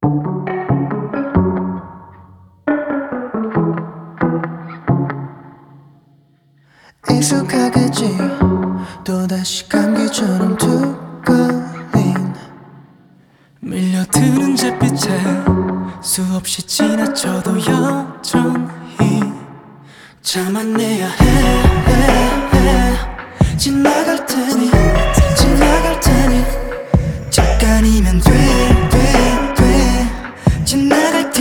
익숙하겠지 또다시 감기처럼 두꺼인 밀려드는 잿빛에 수없이 지나쳐도 여전히 참아내야 해 지나갈 테니 잠깐이면 돼 지나갈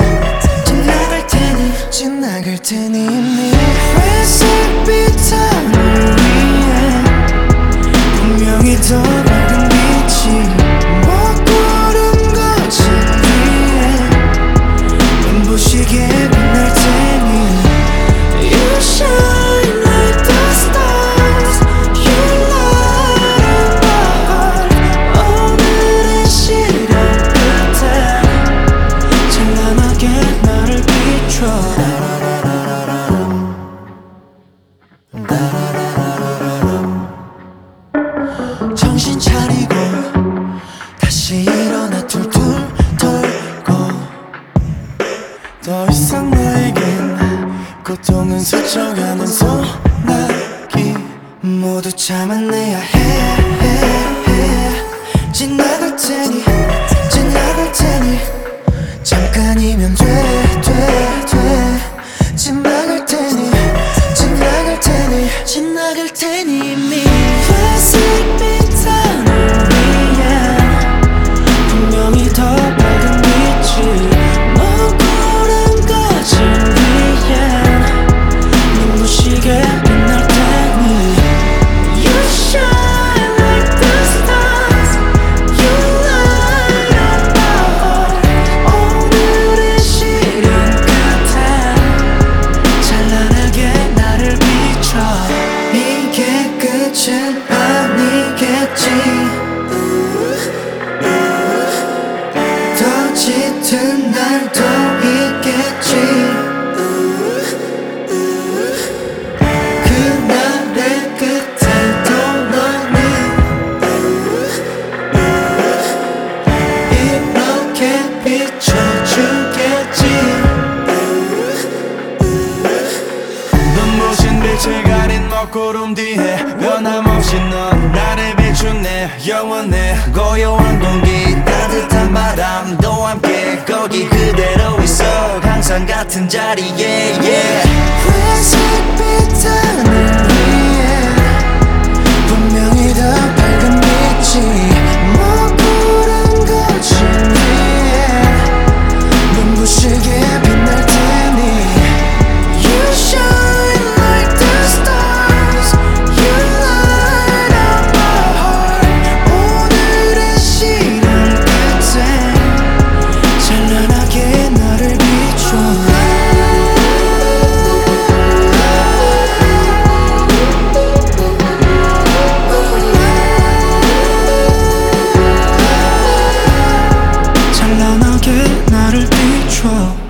테니 이미 회색빛 하늘 위에 분명히 더 밝은 빛이 먹구름 거친 위에 눈부시게 빛날 테니 You shine like the stars You light up my heart 오늘의 시련 끝에 찬란하게 나를 비춰 정신 차리고 다시 일어나 툴툴 털고 더 이상 너에겐 고통은 스쳐가는 소나기 모두 참아내야 해 지나갈 테니 잠깐이면 돼 지나갈 테니 이미 회색빛 하늘 위에 분명히 더 밝은 빛이 먹구름 거친 위에 눈부시게 빛날 테니 You shine like the stars You light up my heart 오늘의 시련 끝에 찬란하게 나를 비춰 이게 끝은 아니겠지 더 짙은 날도 있겠지 그날의 끝에도 너는 이렇게 비춰주겠지 눈부신 빛을 가린 먹구름 뒤에 변함없이 넌 나를 비추네 영원해 고요한 공기 따뜻한 바람도 함께 거기 그대로 있어 항상 같은 자리에 회색빛 하늘 위에 분명히 더 밝은 빛이 먹구름 거친 위에 눈부시게 빛날 테니 You shine like the stars You light up my heart 오늘의 시련 끝에 찬란하게 나를 비춰 찬란하게 나를 비춰